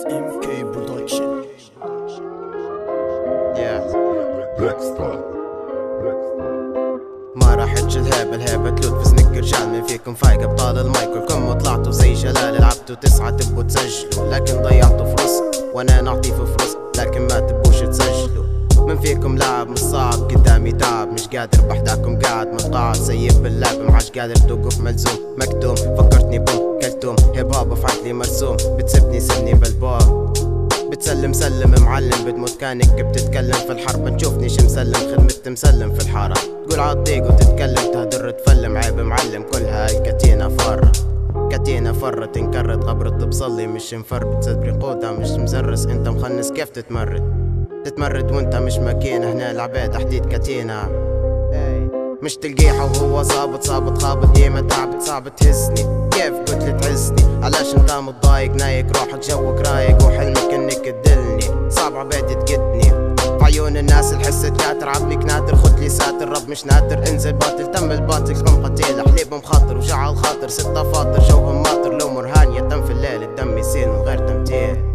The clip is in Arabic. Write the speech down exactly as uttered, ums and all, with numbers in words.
إس إم كي Production. Yeah. ما راحتش الهابة الهابة تلوت في سنك رجال من فيكم فايق ابطال المايك كلكم طلعتوا زي جلال لعبتوا تسعة تبقوا تسجلوا لكن ضيعتوا فرص وانا نعطي في فرص لكن ما تبوش تسجلوا من فيكم لاعب مش صعب قدامي تعب مش قادر بحداكم قاعد متقاعد سيب باللعب معاش قادر توقف ملزوم مكتوم فكرتني بوم كلتوم هيب هوب في عقلي مرسوم بتسبني سبني بالباب بتسلم سلم معلم بتموت كانك بتتكلم في الحرب تشوفني شي مسلم خدمت مسلم في الحارة تقول عالضيق وتتكلم تهدر تفلم عيب معلم كل هاي الكتينة فارة كتينة فرة تنكرت غبرت بصلي مش مفر بتصدري قودة مش مزرس انت مخنس كيف تتمرد تتمرد وانت مش ماكينة هنا العباد حديد كتينة مش تلقيحة وهو صابت صابت خابط ديما تعبت صعب تهزني كيف قلت تعزني علاش انت متضايق نايق روحك جوك رايق وحلمك انك تدلني صعب عبادي تقدني عيون الناس الحس تكاتر عبنك ناتر خد لي ساتر رب مش ناتر انزل باطل تم الباطل كم قتيل حليب مخاطر وجع الخاطر ستة فاطر جوهم ماطر لو مرهان يتم في الليل الدم يسيل من غير تمثيل